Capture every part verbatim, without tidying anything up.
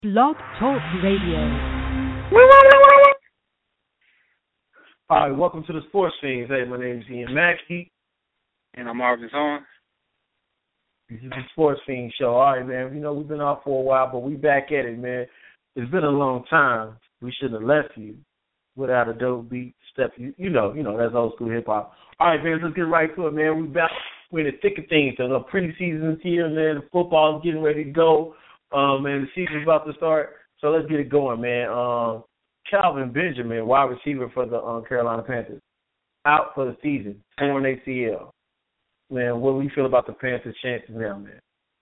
Blog Talk Radio. All right, welcome to the Sports Fiends. Hey, my name is Ian Mackey. And I'm Marvin Zorn. This is the Sports Fiends show. All right, man, you know, we've been off for a while, but we back at it, man. It's been a long time. We shouldn't have left you without a dope beat step. You, you know, you know, that's old school hip-hop. All right, man, let's get right to it, man. We back. We're in the thick of things. So the preseason's here, man. The football's getting ready to go. Um, and the season's about to start. So let's get it going, man. Um, Kelvin Benjamin, wide receiver for the um, Carolina Panthers, out for the season, torn A C L. Man, what do you feel about the Panthers' chances now, man?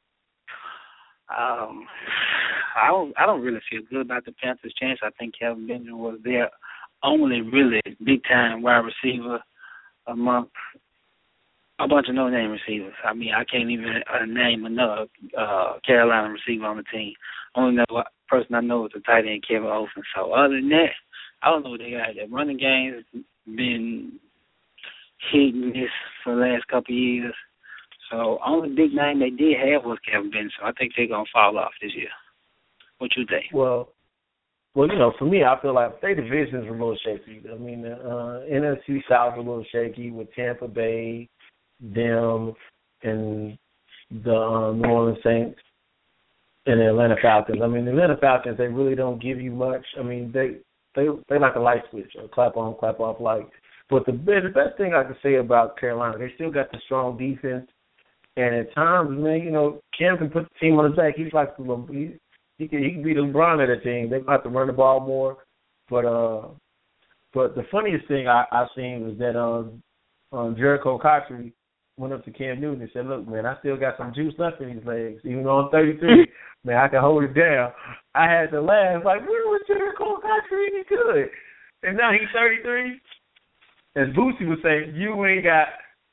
Um, I don't. I don't really feel good about the Panthers' chance. I think Kelvin Benjamin was their only really big time wide receiver among a bunch of no-name receivers. I mean, I can't even uh, name another uh, Carolina receiver on the team. Only know, person I know is the tight end, Kevin Olsen. So other than that, I don't know what they got. Their running game's been hit and miss for the last couple of years. So only big name they did have was Kevin Benson. So I think they're going to fall off this year. What you think? Well, well, you know, for me, I feel like their division's a little shaky. I mean, the uh, N F C South is a little shaky with Tampa Bay, them, and the um, New Orleans Saints and the Atlanta Falcons. I mean, the Atlanta Falcons, they really don't give you much. I mean, they they they like a light switch, or clap on, clap off light. But the, the best thing I can say about Carolina, they still got the strong defense. And at times, man, you know, Cam can put the team on his back. He's like, he, he can he can be the LeBron of the team. They have to run the ball more. But uh, but the funniest thing I, I seen was that um, um, Jericho Cotchery went up to Cam Newton and said, look, man, I still got some juice left in these legs. Even though I'm thirty-three, man, I can hold it down. I had to laugh. Like, where was Jericho Cotchery? He could. And now he's thirty-three. As Boosie would say, you ain't got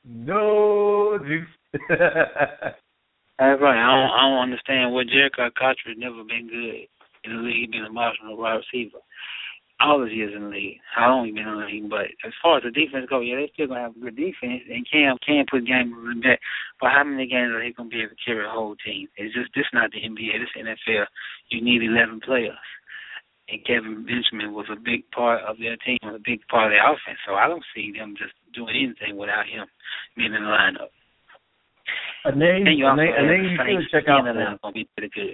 no juice. That's right. I don't, I don't understand what Jericho Cotchery has never been good in the league. He's been a marginal wide receiver all his years in the league. How long he been in the league? But as far as the defense go, yeah, they still gonna have a good defense, and Cam can put game in back. But how many games are he gonna be able to carry a whole team? It's just this not the N B A. This N F L. You need eleven players. And Kevin Benjamin was a big part of their team, a big part of their offense. So I don't see them just doing anything without him being in the lineup. A name, a name, a name you should check out for. Gonna be pretty good.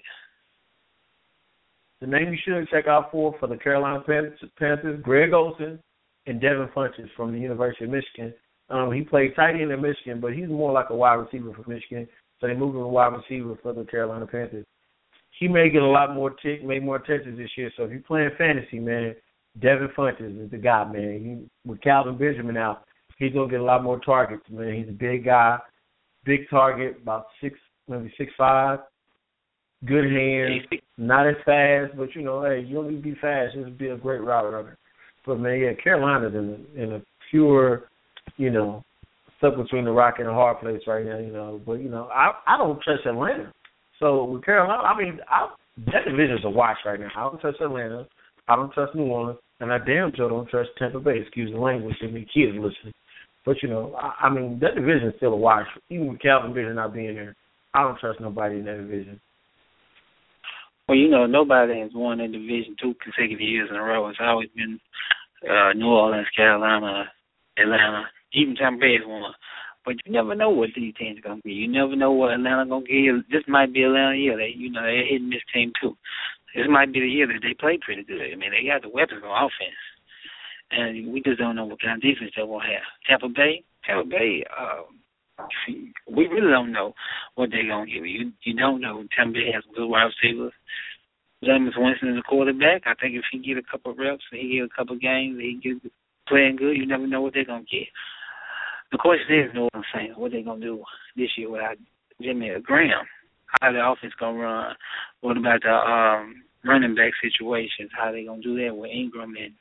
The name you should check out for for the Carolina Panthers, Greg Olsen and Devin Funchess from the University of Michigan. Um, he played tight end in Michigan, but he's more like a wide receiver for Michigan. So they moved him to wide receiver for the Carolina Panthers. He may get a lot more tick, make more touches this year. So if you're playing fantasy, man, Devin Funchess is the guy, man. He, with Calvin Benjamin out, he's gonna get a lot more targets, man. He's a big guy, big target, about six, maybe six five, good hands, not as fast, but you know, hey, you don't need to be fast. Just be a great route runner. But man, yeah, Carolina's in a, in a pure, you know, stuck between the rock and a hard place right now, you know. But you know, I I don't trust Atlanta. So with Carolina, I mean, I, that division's a wash right now. I don't trust Atlanta. I don't trust New Orleans. And I damn sure don't trust Tampa Bay. Excuse the language if any kids listening. But, you know, I, I mean, that division's still a wash. Even with Calvin Benjamin not being there, I don't trust nobody in that division. Well, you know, nobody has won that division two consecutive years in a row. It's always been uh, New Orleans, Carolina, Atlanta. Even Tampa Bay has won. But you never know what these teams are going to be. You never know what Atlanta going to give. This might be Atlanta year. They, you know, they're hitting this team too. This might be the year that they play pretty good. I mean, they got the weapons on offense. And we just don't know what kind of defense they will have. Tampa Bay, Tampa Bay, uh, we really don't know what they're going to give you. You don't know. Tampa Bay has good wide receivers. Jameis Winston is a quarterback. I think if he get a couple of reps, he get a couple of games, he get playing good, you never know what they're going to get. The question is, New Orleans Saints, what they going to do this year without Jimmy Graham? How the offense going to run? What about the um, running back situations? How they going to do that with Ingram and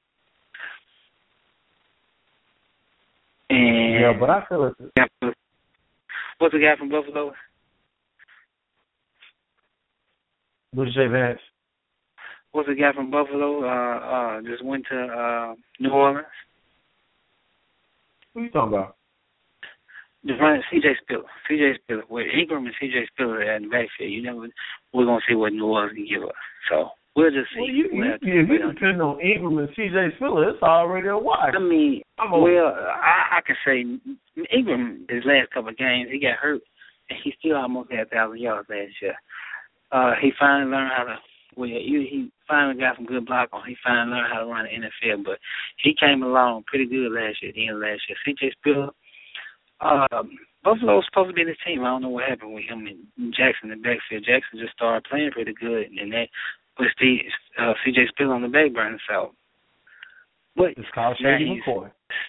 And yeah, but I feel it's... What's the guy from Buffalo? What did you say, Vance? What's the guy from Buffalo? Uh, uh, just went to uh, New Orleans. What are you talking about? Just running C J Spiller. C J Spiller. With Ingram and C J Spiller in the backfield, you never. We're gonna see what New Orleans can give us. So We'll just see. Well, you, we'll you, have to if wait you on depend on Ingram and C J Spiller, it's already a wash. I mean, I'm well, I, I can say Ingram, his last couple of games, he got hurt, and he still almost had a thousand yards last year. Uh, he finally learned how to. Well, he, he finally got some good block on. He finally learned how to run the N F L, but he came along pretty good last year. At the end of last year, C J Spiller. Um, Buffalo was supposed to be the team. I don't know what happened with him and Jackson in the backfield. Jackson just started playing pretty good, and that put Steve, uh, C J Spiller on the back burner. So, but it's called Shady McCoy.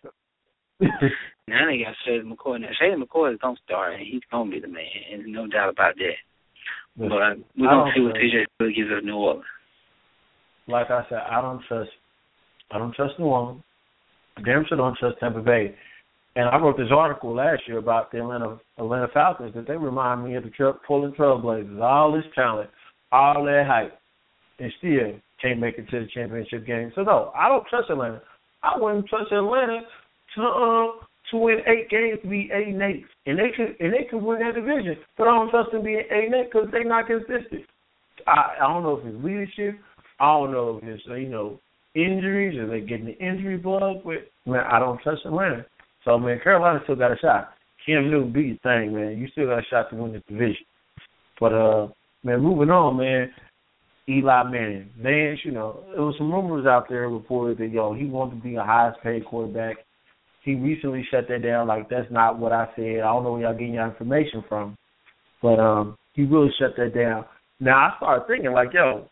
Now they got Shady McCoy. Now Shady McCoy is gonna start, and he's gonna be the man, and no doubt about that. Listen, but we're gonna see what C J Spiller gives us New Orleans. Like I said, I don't trust. I don't trust New Orleans. I damn sure don't trust Tampa Bay. And I wrote this article last year about the Atlanta Atlanta Falcons that they remind me of the tra- Portland Trailblazers. All this talent, all that hype, and still can't make it to the championship game. So no, I don't trust Atlanta. I wouldn't trust Atlanta to um to win eight games to be eight and eight, and they could and they could win that division. But I don't trust them being eight and eight because they're not consistent. I, I don't know if it's leadership. I don't know if it's you know injuries or they getting the injury bug. But man, I don't trust Atlanta. So, man, Carolina still got a shot. Cam Newton, do your thing, man. You still got a shot to win the division. But, uh, man, moving on, man, Eli Manning. Vance, you know, there was some rumors out there reported that, yo, he wanted to be a highest-paid quarterback. He recently shut that down. Like, that's not what I said. I don't know where y'all getting your information from. But um, he really shut that down. Now, I started thinking, like, yo,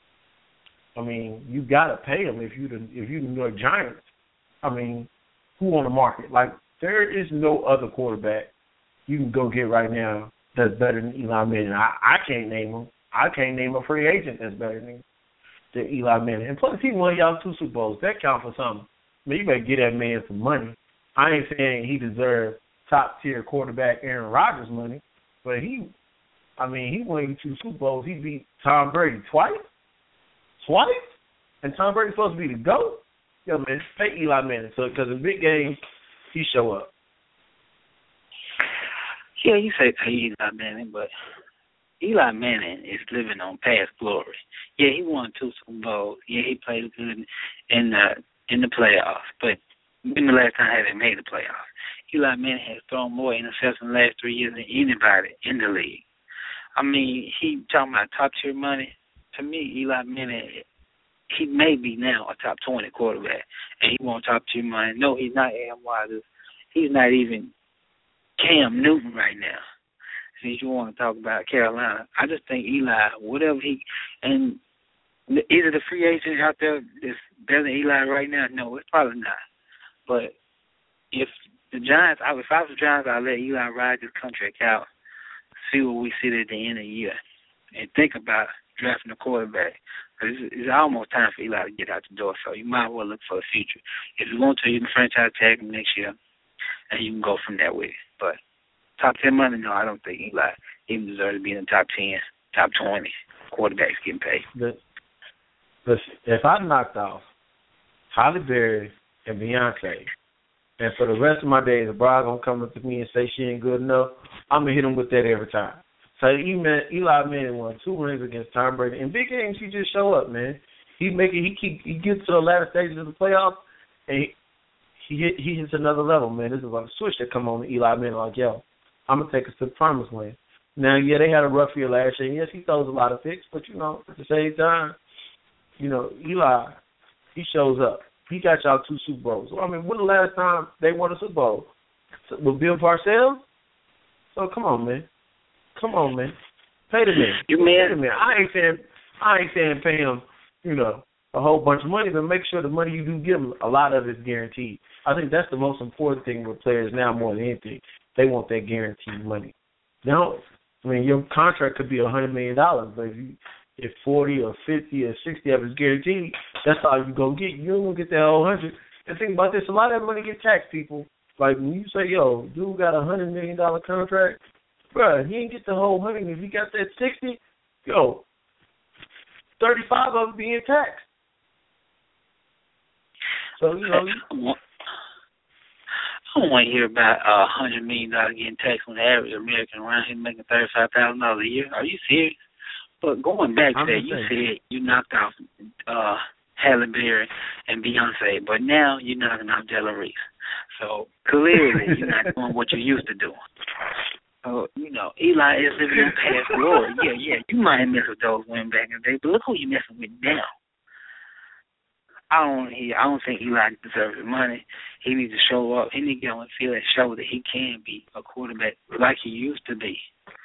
I mean, you got to pay him if you the, if you the New York Giants. I mean, who on the market? Like, there is no other quarterback you can go get right now that's better than Eli Manning. I, I can't name him. I can't name a free agent that's better than, than Eli Manning. And plus, he won y'all two Super Bowls. That counts for something. I mean, you better get that man some money. I ain't saying he deserves top-tier quarterback Aaron Rodgers money, but he, I mean, he won you two Super Bowls. He beat Tom Brady twice? Twice? And Tom Brady's supposed to be the GOAT? Yo, man, pay Eli Manning. So, because in big games, he show up. Yeah, you say pay Eli Manning, but Eli Manning is living on past glory. Yeah, he won two Super Bowls. Yeah, he played good in the in the playoffs. But when the last time they made the playoffs? Eli Manning has thrown more interceptions in the last three years than anybody in the league. I mean, he talking about top tier money. To me, Eli Manning, he may be now a top twenty quarterback, and he wants top tier money. No, he's not Aaron Rodgers. He's not even Cam Newton right now. Since you want to talk about Carolina, I just think Eli, whatever he, and either the free agent out there is better than Eli right now. No, it's probably not. But if the Giants, if I was the Giants, I'd let Eli ride this contract out, see what we see at the end of the year, and think about drafting a quarterback. It's, it's almost time for Eli to get out the door, so you might as well look for the future. If you want to, you can franchise tag him next year, and you can go from that way. But top ten money, no, I don't think Eli even deserves to be in the top ten, top twenty quarterbacks getting paid. But, but if I knocked off Halle Berry and Beyonce, and for the rest of my days, if Brian gonna come up to me and say she ain't good enough, I'm gonna hit him with that every time. So Eli Manning won two rings against Tom Brady. In big games, he just show up, man. He make it. He keep. He gets to the latter stages of the playoffs, and he he, hit, he hits another level, man. This is like a switch that come on to Eli Manning. Like, yo, I'm gonna take us to the promised land. Now, yeah, they had a rough year last year. Yes, he throws a lot of picks, but you know, at the same time, you know, Eli, he shows up. He got y'all two Super Bowls. I mean, when the last time they won a Super Bowl? With Bill Parcells? So come on, man. Come on, man. Pay the man. You Pay the man. I ain't saying I ain't saying pay him, you know, a whole bunch of money, but make sure the money you do give him, a lot of it's guaranteed. I think that's the most important thing with players now more than anything. They want that guaranteed money. Now, I mean, your contract could be a hundred million dollars, but if you if forty or fifty or sixty of it's guaranteed, that's all you gonna get. You don't gonna get that whole hundred. And think about this: a lot of that money get taxed, people. Like when you say, "Yo, dude got a hundred million dollar contract," bruh, he ain't get the whole hundred. If he got that sixty, yo, thirty-five of it being taxed. So you know. I don't want to hear about a uh, hundred million dollars getting taxed when the average American around here making thirty-five thousand dollars a year. Are you serious? But going back to I'm that, just you saying. said you knocked off uh, Halle Berry and Beyonce, but now you're knocking off Della Reese. So clearly you're not doing what you used to do. So, you know, Eli is living in past glory. Yeah, yeah, you might mess with those women back in the day, but look who you're messing with now. I don't hear. I don't think Eli deserves the money. He needs to show up. He needs to get on the field and show that he can be a quarterback like he used to be.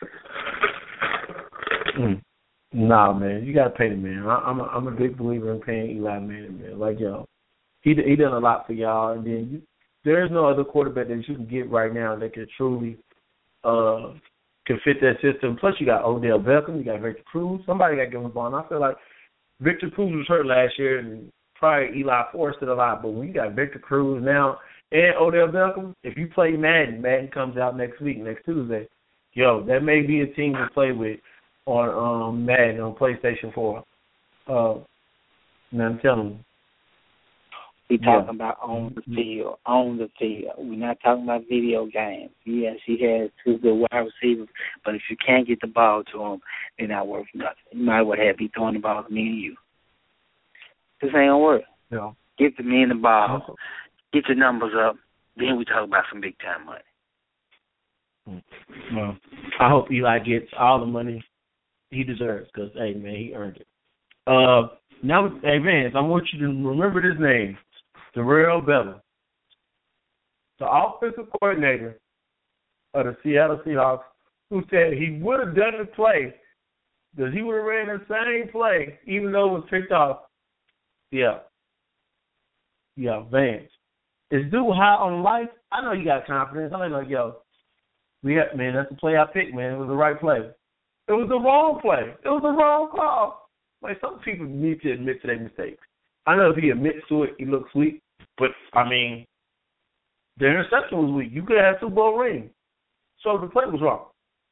Mm. Nah, man, you gotta pay the man. I, I'm a, I'm a big believer in paying Eli Manning, man. Like yo, he he done a lot for y'all, and then you, there's no other quarterback that you can get right now that can truly uh can fit that system. Plus, you got Odell Beckham, you got Victor Cruz. Somebody got to give him the ball. And I feel like Victor Cruz was hurt last year, and probably Eli forced it a lot. But when you got Victor Cruz now and Odell Beckham, if you play Madden, Madden comes out next week, next Tuesday. Yo, that may be a team to play with on um, Madden on PlayStation four. Uh, and I'm telling you. We talking Yeah. about on the field, on the field. We're not talking about video games. Yes, he has two good wide receivers, but if you can't get the ball to them, they're not worth nothing. You might well have be throwing the ball to me and you. This ain't gonna work. Yeah. Get the men the ball, get your numbers up, then we talk about some big time money. Well, I hope Eli gets all the money he deserves because, hey, man, he earned it. Uh, now, hey, Vance, I want you to remember this name, Darrell Bevell, the offensive coordinator of the Seattle Seahawks, who said he would have done the play because he would have ran the same play even though it was picked off. Yeah. Yeah, Vance. Is dude high on life? I know you got confidence. I'm like, yo, we have, man, that's the play I picked, man. It was the right play. It was the wrong play. It was the wrong call. Like, some people need to admit to their mistakes. I know if he admits to it, he looks weak. But, I mean, the interception was weak. You could have Super Bowl ring. So the play was wrong.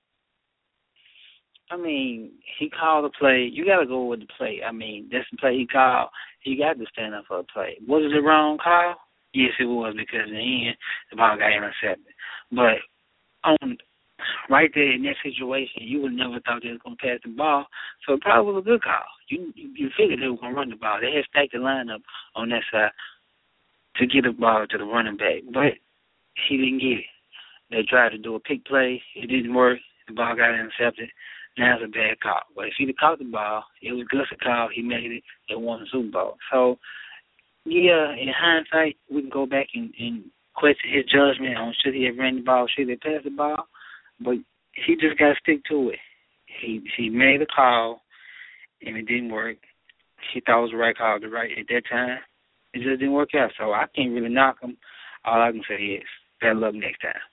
I mean, he called the play. You got to go with the play. I mean, that's the play he called. He got to stand up for the play. Was it the wrong call? Yes, it was, because in the end, the ball got intercepted. But on right there in that situation, you would never thought they was going to pass the ball. So it probably was a good call. You you figured they were going to run the ball. They had stacked the lineup on that side to get the ball to the running back. But he didn't get it. They tried to do a pick play. It didn't work. The ball got intercepted. Now it's a bad call. But if he'd have caught the ball, it was Gus' call. He made it. They won the Super Bowl. So, yeah, in hindsight, we can go back and, and question his judgment on should he have ran the ball, should he have passed the ball. But he just got to stick to it. He he made a call, and it didn't work. He thought it was the right call at, the right, at that time. It just didn't work out. So I can't really knock him. All I can say is better luck next time.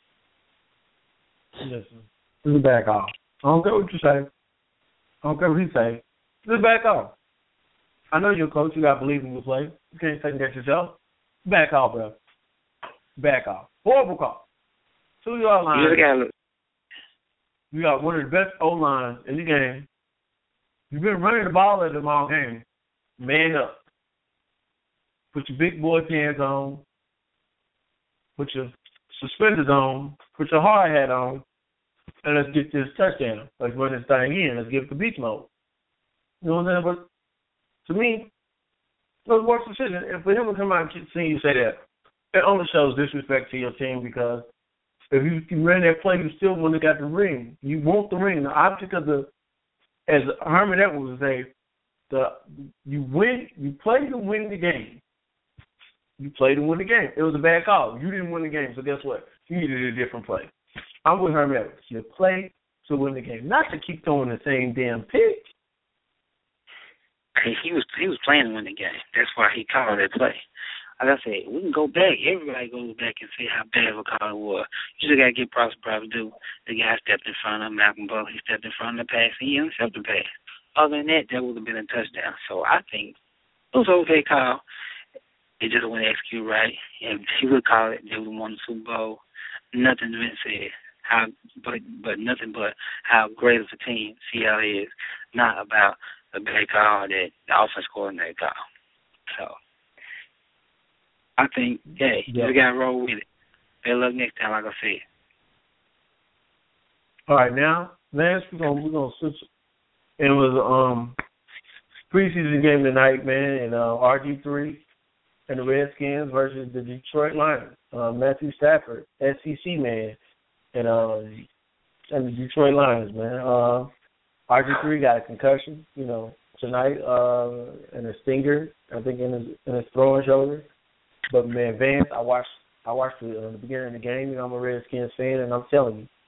Listen, this is a bad call. I don't care what you say. I don't care what he say. This is a bad call. I know you're a coach. You got to believe in your play. You can't second guess yourself. Bad call, bro. Bad call. Horrible call. Two-yard line. You just got to look. You got one of the best O-lines in the game. You've been running the ball at them all game. Man up. Put your big boy pants on. Put your suspenders on. Put your hard hat on. And let's get this touchdown. Let's run this thing in. Let's give it the beast mode. You know what I'm saying? But to me, it was a worse decision. And for him to come out and see you say that, it only shows disrespect to your team because if you, you ran that play, you still wouldn't have got the ring. You want the ring. The object of the, as Herman Edwards would say, the you win, you play to win the game. You play to win the game. It was a bad call. You didn't win the game, so guess what? You needed a different play. I'm with Herman Edwards. You play to win the game, not to keep throwing the same damn pitch. He was he was playing to win the game. That's why he called that play. Like I said, we can go back. Everybody goes back and say how bad of a call it was. You just got to get props probably do. The guy stepped in front of Malcolm Butler. He stepped in front of the pass, and he intercepted the pass. Other than that, that would have been a touchdown. So I think it was an okay call. It just wasn't executed right. If he would call it, they would have won the Super Bowl. Nothing's been said. How, but but nothing but how great of a team Seattle is. Not about a bad call that the offense coordinator call. So I think, hey, yeah. you got to roll with it. Better luck next time, like I said. All right, now, Lance, we're gonna we're gonna switch And it was um preseason game tonight, man, and uh, R G three and the Redskins versus the Detroit Lions. Uh, Matthew Stafford, S E C man, and uh, and the Detroit Lions, man. Uh, R G three got a concussion, you know, tonight, uh, and a stinger, I think, in his in his throwing shoulder. But man, Vance, I watched I watched the, uh, the beginning of the game. You know, I'm a Redskins fan, and I'm telling you,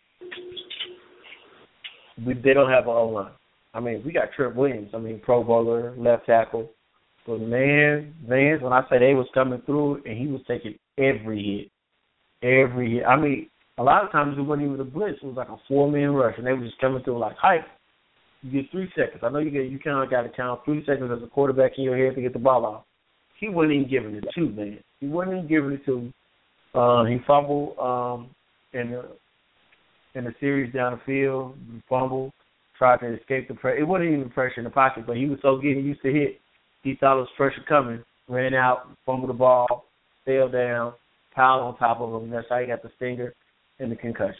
we, they don't have an O-line. I mean, we got Trent Williams. I mean, Pro Bowler, left tackle. But man, Vance, when I say they was coming through, and he was taking every hit, every hit. I mean, a lot of times it wasn't even a blitz. It was like a four-man rush, and they were just coming through like hype. You get three seconds. I know you get you kind of got to count three seconds as a quarterback in your head to get the ball off. He wasn't even giving it two, man. He wasn't even giving it two. Uh, he fumbled um, in the in the series down the field. He fumbled, tried to escape the pressure. It wasn't even pressure in the pocket, but he was so getting used to hit. He thought it was pressure coming. Ran out, fumbled the ball, fell down, piled on top of him. That's how he got the stinger and the concussion.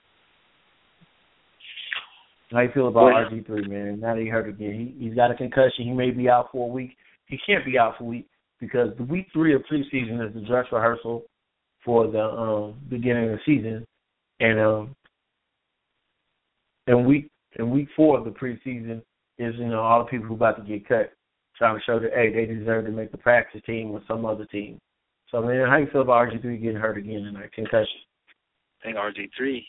How you feel about well, R G three, man? Now that he hurt again. He, he's got a concussion. He may be out for a week. He can't be out for a week because the week three of preseason is the dress rehearsal for the um, beginning of the season. And um, and week and week four of the preseason is, you know, all the people who about to get cut, trying to show that, hey, they deserve to make the practice team or some other team. So, man, how you feel about R G three getting hurt again in that concussion? I think R G three,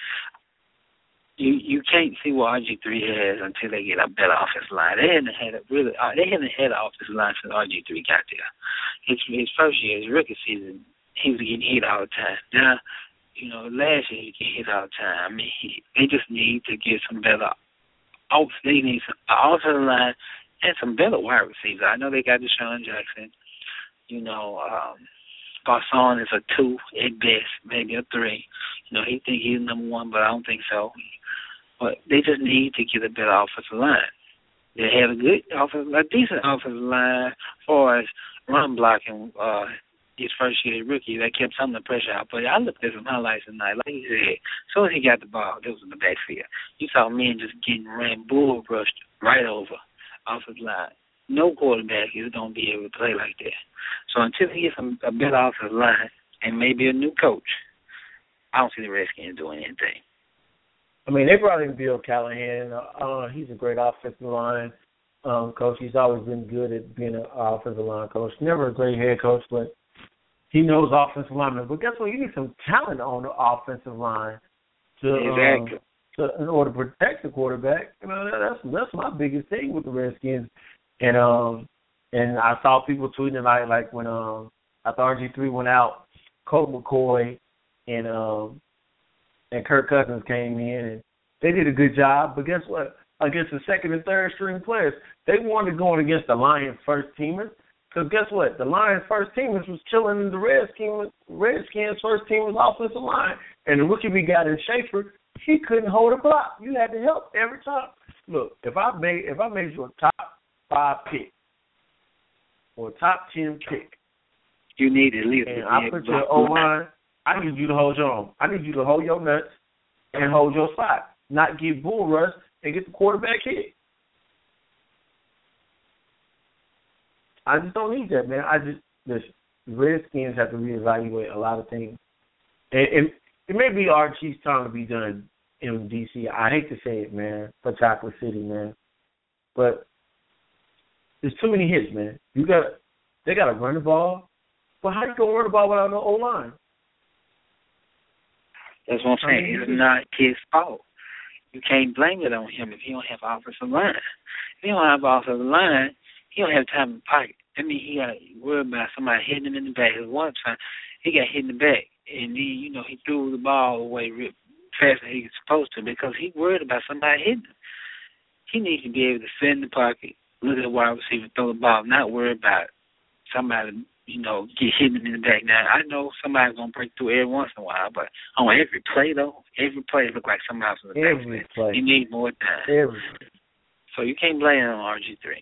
you you can't see what R G three has until they get a better offensive line. They hadn't had a really, uh, they hadn't had an offensive line since R G three got there. His his first year, his rookie season, he was getting hit all the time. Now, you know, last year he get hit all the time. I mean, he, they just need to get some better. Off, they need some offensive line and some better wide receivers. I know they got Deshaun Jackson. You know, um, Garcon is a two at best, maybe a three. You know, he think he's number one, but I don't think so. But they just need to get a better offensive line. They have a good offensive, a decent offensive line as far as run blocking. Uh, his first year as rookie, they kept some of the pressure out. But I looked at some highlights tonight. Like he said, as soon as he got the ball, it was in the backfield. You saw men just getting ran bull rushed right over offensive line. No quarterback is going to be able to play like that. So until he gets a, a better offensive line and maybe a new coach, I don't see the Redskins doing anything. I mean, they brought in Bill Callahan. Uh, he's a great offensive line um, coach. He's always been good at being an offensive line coach. Never a great head coach, but he knows offensive linemen. But guess what? You need some talent on the offensive line to, exactly. um, to in order to protect the quarterback. You know, that's that's my biggest thing with the Redskins. And um and I saw people tweeting like like when um after R G three went out, Colt McCoy and um and Kirk Cousins came in and they did a good job. But guess what? Against the second and third string players, they wanted going against the Lions first teamers. Because guess what? The Lions first teamers was killing the Redskins Redskins first teamers offensive line. And the rookie we got in Schaefer, he couldn't hold a block. You had to help every time. Look, if I made if I made you a top five pick or top ten pick, you need at least. And I put your O line. I need you to hold your own. I need you to hold your nuts and hold your spot, not get bull rush and get the quarterback hit. I just don't need that, man. I just listen. The Redskins have to reevaluate a lot of things, and, and it may be Archie's time to be done in D C. I hate to say it, man, for Chocolate City, man, but there's too many hits, man. You got they got to run the ball, but how you gonna run the ball without no O line? That's what I'm saying. I mean, it's not his fault. You can't blame it on him if he don't have offensive line. If he don't have offensive line, he don't have time to pocket. I mean, he got worried about somebody hitting him in the back. One time, he got hit in the back, and then, you know, he threw the ball away real fast than he was supposed to because he worried about somebody hitting him. He needs to be able to sit in the pocket, look at the wide receiver, throw the ball, not worry about somebody, you know, get hit in the back. Now, I know somebody's going to break through every once in a while, but on every play, though, every play look like somebody's in the back. Every play. You need more time. Every. So you can't blame it on R G three.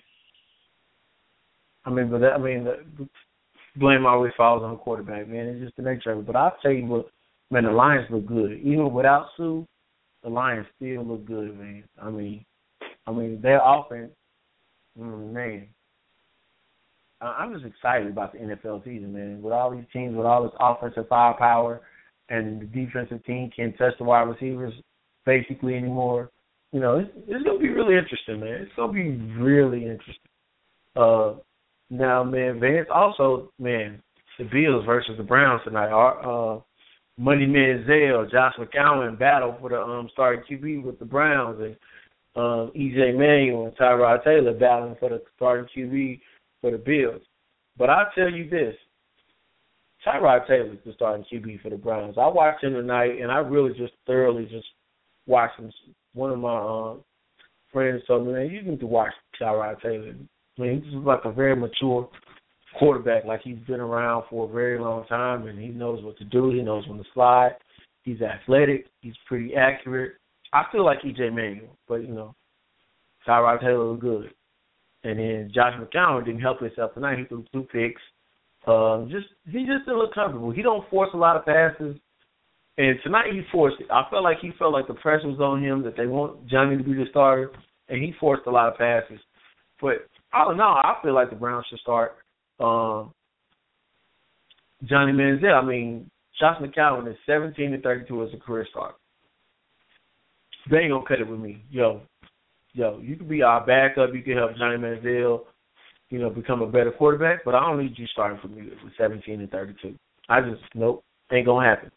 I mean, but that, I mean, the blame always falls on the quarterback, man. It's just the nature of it. But I'll tell you what, man, the Lions look good. Even without Sue, the Lions still look good, man. I mean, I mean, their offense, mm, man. I'm just excited about the N F L season, man. With all these teams, with all this offensive firepower, and the defensive team can't touch the wide receivers basically anymore. You know, it's, it's going to be really interesting, man. It's going to be really interesting. Uh, now, man, Vance, also, man, the Bills versus the Browns tonight. Our uh, Money Manziel, Josh McCown battle for the um, starting Q B with the Browns, and um, E J Manuel and Tyrod Taylor battling for the starting Q B for the Bills. But I'll tell you this, Tyrod Taylor is the starting Q B for the Browns. I watched him tonight, and I really just thoroughly just watched him. One of my uh, friends told me, man, you need to watch Tyrod Taylor. I mean, he's like a very mature quarterback, like he's been around for a very long time, and he knows what to do. He knows when to slide. He's athletic. He's pretty accurate. I feel like E J Manuel, but, you know, Tyrod Taylor was good. And then Josh McCown didn't help himself tonight. He threw two picks. Uh, just he just didn't look comfortable. He don't force a lot of passes. And tonight he forced it. I felt like he felt like the pressure was on him, that they want Johnny to be the starter, and he forced a lot of passes. But all in all, I feel like the Browns should start um, Johnny Manziel. I mean, Josh McCown is seventeen and thirty-two as a career starter. They ain't gonna cut it with me, yo. Yo, you could be our backup. You could help Johnny Manziel, you know, become a better quarterback. But I don't need you starting for me with seventeen and thirty-two. I just nope, ain't gonna happen.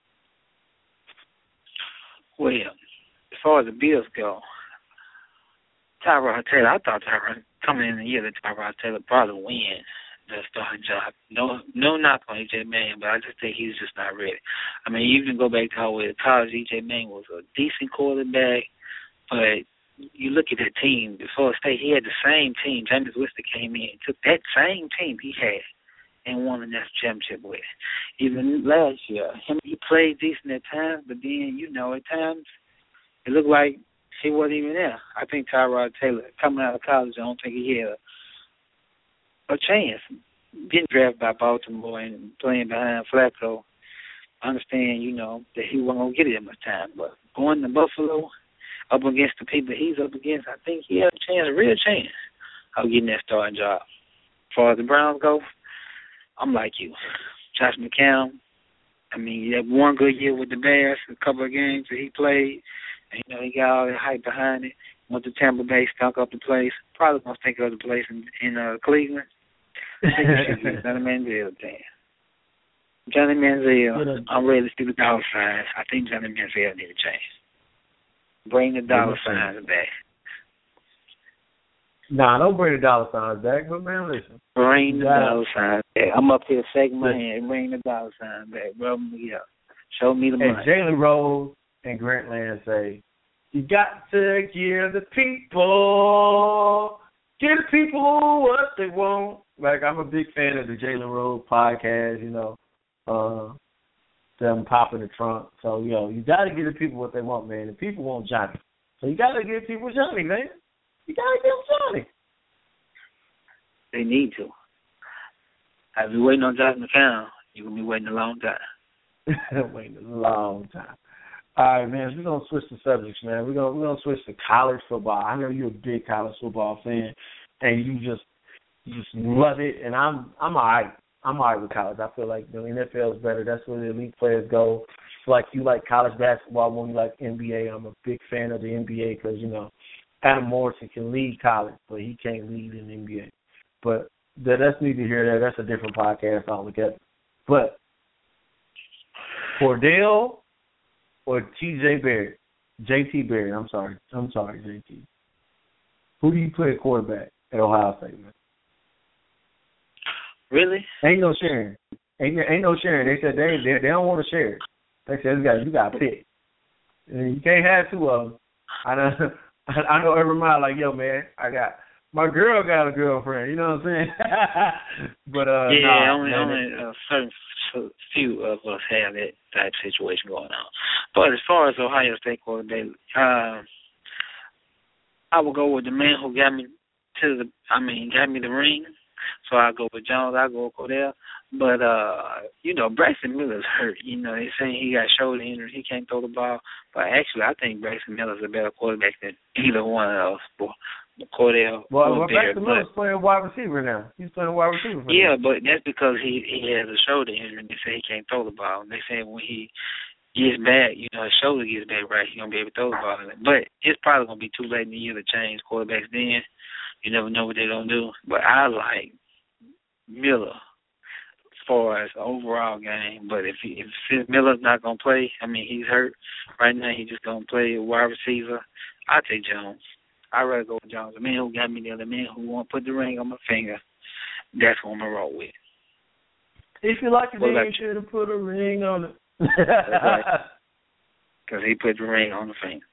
Well, as far as the Bills go, Tyrod Taylor, I thought Tyrod coming in the year that Tyrod Taylor probably win the starting job. No, no knock on E J Manuel, but I just think he's just not ready. I mean, you can go back to how in college E J Manuel was a decent quarterback, but you look at that team before State, he had the same team. Jameis Winston came in and took that same team he had and won the national championship with. Even last year, him he played decent at times, but then, you know, at times it looked like he wasn't even there. I think Tyrod Taylor, coming out of college, I don't think he had a, a chance. Getting drafted by Baltimore and playing behind Flacco, I understand, you know, that he wasn't going to get it that much time. But going to Buffalo, up against the people he's up against, I think he has a chance, a real chance, of getting that starting job. As far as the Browns go, I'm like you. Josh McCown, I mean, he had one good year with the Bears, a couple of games that he played, and, you know, he got all the hype behind it. Went to Tampa Bay, stunk up the place. Probably going to stink up the place in, in uh, Cleveland. I think he should get Johnny Manziel then. Johnny Manziel, I'm ready to see the dollar signs. I think Johnny Manziel need a change. Bring the dollar signs back. Nah, don't bring the dollar signs back, but man, listen. Bring the dollar signs back. I'm up here shaking my hand. Bring the dollar signs back. Rub me up. Show me the money. And Jalen Rose and Grant Land say, you got to give the people, give the people what they want. Like, I'm a big fan of the Jalen Rose podcast, you know, uh, them popping the trunk. So, you know, you got to give the people what they want, man. The people want Johnny. So you got to give people Johnny, man. You got to give them Johnny. They need to. I've been waiting on Josh McCown. You're going to be waiting a long time. Waiting a long time. All right, man, we're going to switch the subjects, man. We're going we're gonna switch to college football. I know you're a big college football fan, and you just you just love it, and I'm I'm all right. I'm all right with college. I feel like the N F L is better. That's where the elite players go. Like you like college basketball more than you like N B A. I'm a big fan of the N B A because, you know, Adam Morrison can lead college, but he can't lead in the N B A. But that, that's neither here nor there. That's a different podcast altogether. But Cordell or T J Barrett? J T Barrett, I'm sorry. I'm sorry, J T. Who do you play at quarterback at Ohio State, man? Really? Ain't no sharing. Ain't, ain't no sharing. They said they they, they don't want to share. They said you got you got to pick. And you can't have two of them. I know. I know every mile like, yo, man, I got my girl got a girlfriend. You know what I'm saying? but uh, yeah, nah, only man, only a certain few of us have that type of situation going on. But as far as Ohio State quarterback, uh, I will go with the man who got me to the. I mean, got me the ring. So I go with Jones, I go with Cordell. But, uh, you know, Braxton Miller's hurt. You know, they say he got shoulder injury, he can't throw the ball. But actually, I think Braxton Miller's a better quarterback than either one of us. Cordell well, or well Bear. Braxton Miller's playing wide receiver now. He's playing wide receiver for Yeah, them. but that's because he, he has a shoulder injury, and they say he can't throw the ball. And they say when he gets back, you know, his shoulder gets back right, he's going to be able to throw the ball. But it's probably going to be too late in the year to change quarterbacks then. You never know what they're going to do. But I like Miller as far as overall game. But if he, if since Miller's not going to play, I mean, he's hurt right now, he's just going to play a wide receiver, I take Jones. I'd rather go with Jones. The man who got me there, the man who won't put the ring on my finger, that's who I'm going to roll with. If you like it, What then about you should have put a ring on it. Because he put the ring on the finger.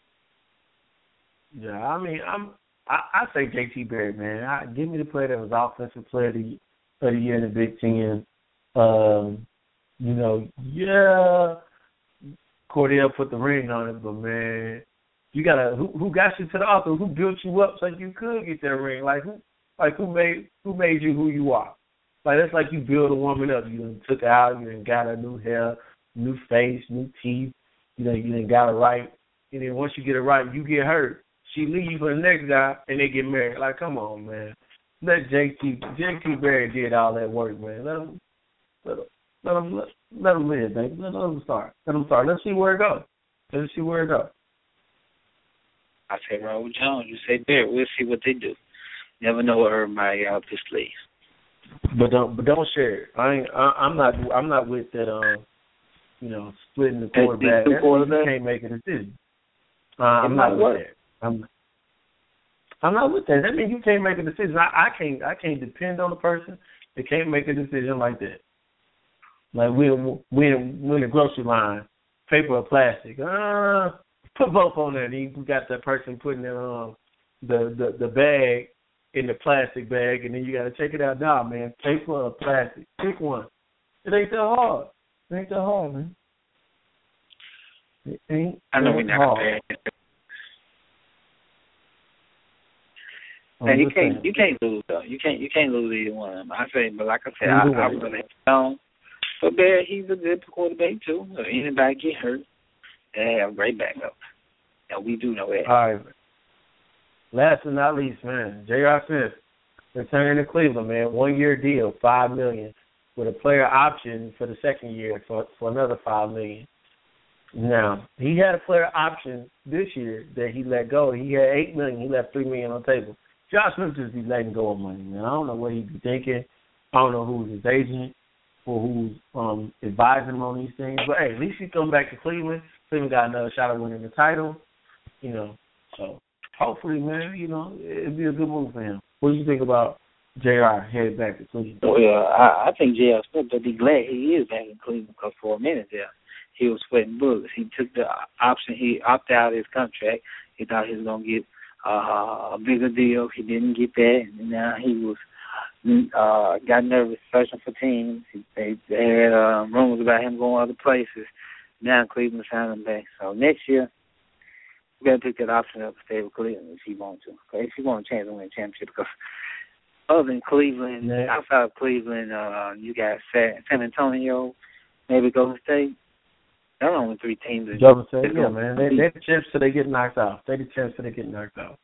Yeah, I mean, I'm. I, I say J T Barrett, man. I, give me the player that was offensive player of the, of the year in the Big Ten. Um, you know, yeah, Cordell put the ring on it, but man, you gotta who, who got you to the altar? Who built you up so you could get that ring? Like who, like who made who made you who you are? Like that's like you build a woman up. You done took her out, you done got her new hair, new face, new teeth. You know, you done got her right, and then once you get it right, you get hurt. She leaves for the next guy, and they get married. Like, come on, man. Let J T J T Barrett did all that work, man. Let him, let him, let him, let, let him live, man. Let, let him start. Let him start. Let's see where it goes. Let's see where it goes. I say Raul Jones. You say Barrett. We'll see what they do. Never know what everybody out this league. But don't, but don't share it. I ain't. I, I'm not. I'm not with that. Um, you know, splitting the quarterback. That means you can't make a decision. Uh, I'm not with that. I'm. I'm not with that. That means you can't make a decision. I, I can't. I can't depend on a person that can't make a decision like that. Like when when when the grocery line, paper or plastic. Uh, put both on there. Then you got that person putting the um the, the the bag in the plastic bag, and then you got to take it out. Nah, man, paper or plastic. Pick one. It ain't that hard. It ain't that hard, man. It ain't I know that we're not hard. And you can't saying. you can't lose though. You can't you can't lose either one of them. I say, but like I said, I, I really don't. But Barrett, he's a good quarterback too. If anybody get hurt, they have great backup. And we do know that. All right. Last but not least, man, J R. Smith returning to Cleveland, man. One year deal, five million, with a player option for the second year for for another five million. Now he had a player option this year that he let go. He had eight million. He left three million on the table. Josh Smith just be letting go of money, man. I don't know what he be thinking. I don't know who's his agent or who's um, advising him on these things. But, hey, at least he come back to Cleveland. Cleveland got another shot at winning the title, you know. So, hopefully, man, you know, it'd be a good move for him. What do you think about J R headed back to Cleveland? Well, I, I think J R Smith will be glad he is back in Cleveland because for a minute there, he was sweating bullets. He took the option. He opted out of his contract. He thought he was going to get Uh, a bigger deal. He didn't get that, and now he was uh, got nervous searching for teams. They, they had uh, rumors about him going other places. Now Cleveland signed him back. So next year, we got to pick that option up and stay with Cleveland if he wants to. If he wants a chance to win a championship, because other than Cleveland, yeah. outside of Cleveland, uh, you got San Antonio, maybe Golden State. There are only three teams. Golden State, yeah, man. They, they're the champs till they get knocked out. They're the champs till they get knocked out.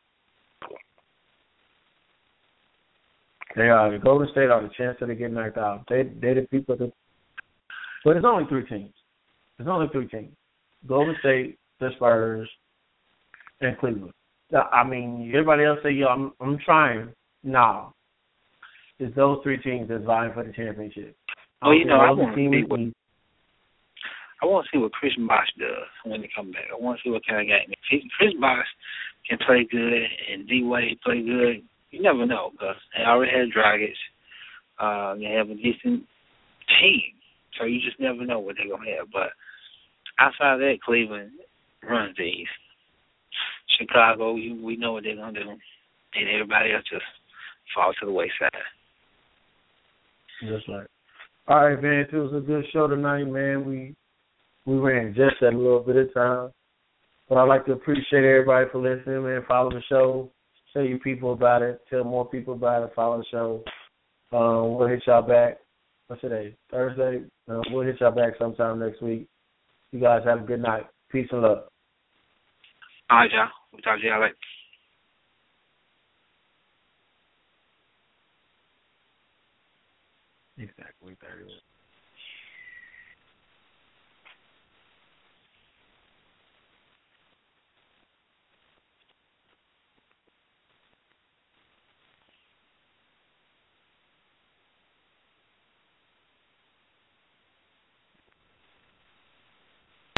They are. The Golden State are the champs till they get knocked out. They, they're the people that. But it's only three teams. There's only three teams. Golden State, the Spurs, and Cleveland. I mean, everybody else say, yo, I'm, I'm trying. No. It's those three teams that's vying for the championship. Well, you know, I want to see what, I want to see what Chris Bosh does when he comes back. I want to see what kind of game. If Chris Bosh can play good and D-Wade play good, you never know because they already had Dragic. Uh, they have a decent team, so you just never know what they're going to have. But outside of that, Cleveland runs the East. Chicago, you, we know what they're going to do. And everybody else just falls to the wayside. That's right. All right, man. It was a good show tonight, man. We we ran just that little bit of time. But I'd like to appreciate everybody for listening, man. Follow the show. Tell your people about it. Tell more people about it. Follow the show. Um, we'll hit y'all back. What's today? Thursday. Uh, we'll hit y'all back sometime next week. You guys have a good night. Peace and love. All right, y'all. We'll talk to y'all later. Exactly thirty minutes.